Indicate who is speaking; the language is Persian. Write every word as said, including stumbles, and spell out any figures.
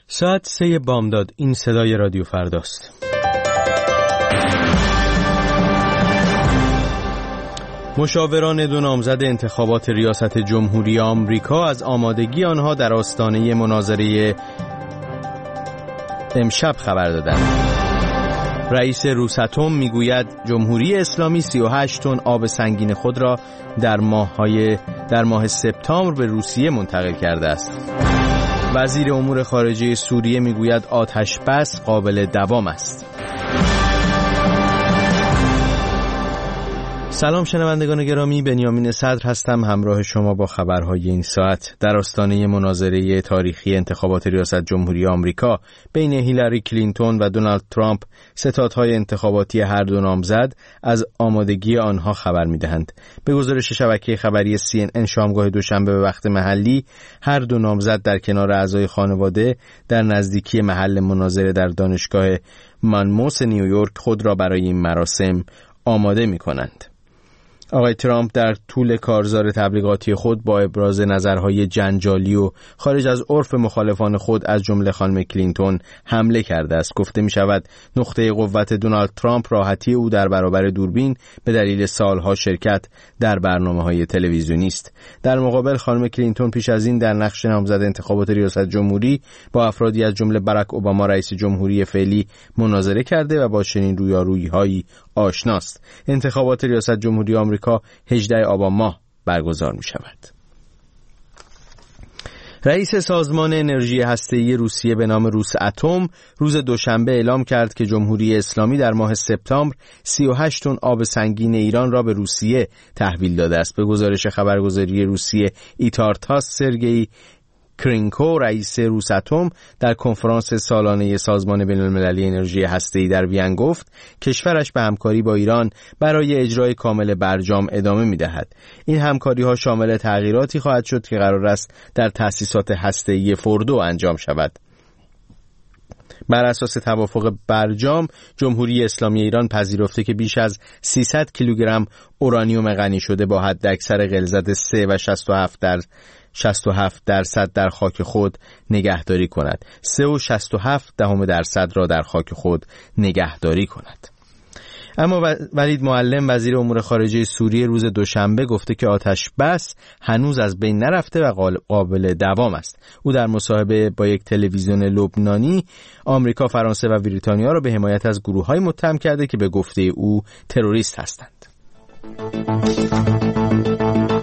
Speaker 1: ساعت سه بامداد. این صدای رادیو فرداست. مشاوران دو نامزد انتخابات ریاست جمهوری آمریکا از آمادگی آنها در آستانه مناظره امشب خبر دادند. رئیس روساتوم میگوید جمهوری اسلامی سی و هشت تن آب سنگین خود را در ماه‌های در ماه سپتامبر به روسیه منتقل کرده است. وزیر امور خارجه سوریه میگوید آتش بس قابل دوام است. سلام شنوندگان گرامی، بنیامین صدر هستم همراه شما با خبرهای این ساعت. در آستانه مناظره تاریخی انتخابات ریاست جمهوری آمریکا بین هیلاری کلینتون و دونالد ترامپ، ستادهای انتخاباتی هر دو نامزد از آمادگی آنها خبر می‌دهند. به گزارش شبکه خبری سی ان ان شامگاه دوشنبه به وقت محلی، هر دو نامزد در کنار اعضای خانواده در نزدیکی محل مناظره در دانشگاه مانموس نیویورک خود را برای این مراسم آماده می‌کنند. آقای ترامپ در طول کارزار تبلیغاتی خود با ابراز نظرهای جنجالی و خارج از عرف مخالفان خود از جمله خانم کلینتون حمله کرده است. گفته می شود نقطه قوت دونالد ترامپ راحتی او در برابر دوربین به دلیل سالها شرکت در برنامه‌های تلویزیونی است. در مقابل خانم کلینتون پیش از این در نقش نامزد انتخابات ریاست جمهوری با افرادی از جمله باراک اوباما رئیس جمهوری فعلی مناظره کرده و با چنین رویارویی‌هایی آشناست. انتخابات ریاست جمهوری آمریکا هجدهم آبان ماه برگزار می شود. رئیس سازمان انرژی هسته‌ای روسیه به نام روساتوم روز دوشنبه اعلام کرد که جمهوری اسلامی در ماه سپتامبر سی و هشت تن آب سنگین ایران را به روسیه تحویل داده است. به گزارش خبرگزاری روسیه ایتارتاس، سرگئی کرینکو رئیس روساتوم در کنفرانس سالانه سازمان بین‌المللی انرژی هسته‌ای در وین گفت کشورش به همکاری با ایران برای اجرای کامل برجام ادامه می‌دهد. این همکاری‌ها شامل تغییراتی خواهد شد که قرار است در تأسیسات هسته‌ای فوردو انجام شود. بر اساس توافق برجام، جمهوری اسلامی ایران پذیرفته که بیش از سیصد کیلوگرم اورانیوم غنی شده با حداکثر غلظت سه و شصت و هفت در شصت و هفت درصد در خاک خود نگهداری کند. سه و شصت و هفت دهم درصد را در خاک خود نگهداری کند. اما ولید معلم وزیر امور خارجه سوریه روز دوشنبه گفته که آتش بس هنوز از بین نرفته و قابل دوام است. او در مصاحبه با یک تلویزیون لبنانی آمریکا، فرانسه و بریتانیا را به حمایت از گروه‌های متهم کرده که به گفته او تروریست هستند.